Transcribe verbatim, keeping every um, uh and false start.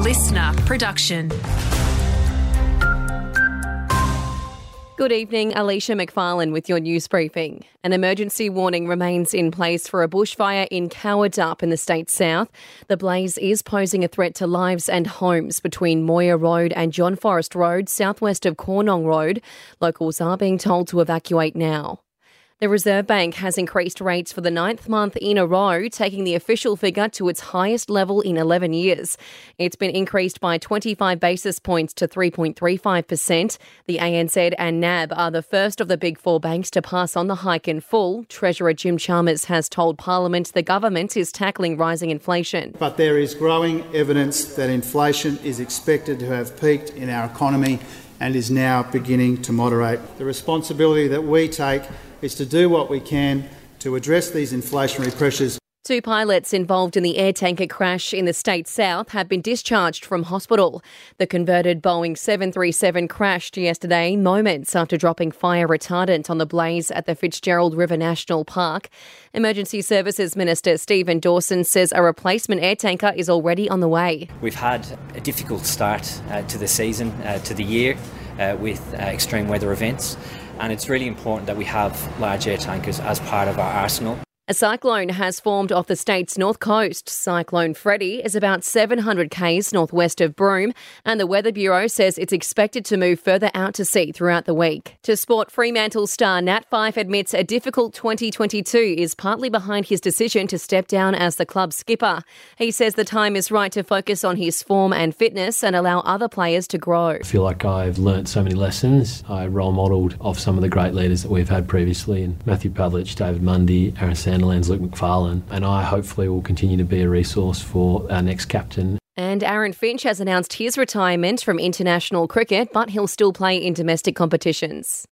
listener production. Good evening, Alicia McFarlane with your news briefing. An emergency warning remains in place for a bushfire in Cowardup in the state's south. The blaze is posing a threat to lives and homes between Moya Road and John Forrest Road, southwest of Cornong Road. Locals are being told to evacuate now. The Reserve Bank has increased rates for the ninth month in a row, taking the official figure to its highest level in eleven years. It's been increased by twenty-five basis points to three point three five percent. The A N Z and N A B are the first of the big four banks to pass on the hike in full. Treasurer Jim Chalmers has told Parliament the government is tackling rising inflation. But there is growing evidence that inflation is expected to have peaked in our economy and is now beginning to moderate. The responsibility that we take is to do what we can to address these inflationary pressures. Two pilots involved in the air tanker crash in the state's south have been discharged from hospital. The converted Boeing seven thirty-seven crashed yesterday, moments after dropping fire retardant on the blaze at the Fitzgerald River National Park. Emergency Services Minister Stephen Dawson says a replacement air tanker is already on the way. We've had a difficult start uh, to the season, uh, to the year, uh, with uh, extreme weather events. And it's really important that we have large air tankers as part of our arsenal. A cyclone has formed off the state's north coast. Cyclone Freddy is about seven hundred k's northwest of Broome, and the Weather Bureau says it's expected to move further out to sea throughout the week. To sport, Fremantle star Nat Fyfe admits a difficult twenty twenty-two is partly behind his decision to step down as the club's skipper. He says the time is right to focus on his form and fitness and allow other players to grow. I feel like I've learnt so many lessons. I role modelled off some of the great leaders that we've had previously, and Matthew Pavlich, David Mundy, Aaron Sanders, Luke McFarlane, and I hopefully will continue to be a resource for our next captain. And Aaron Finch has announced his retirement from international cricket, but he'll still play in domestic competitions.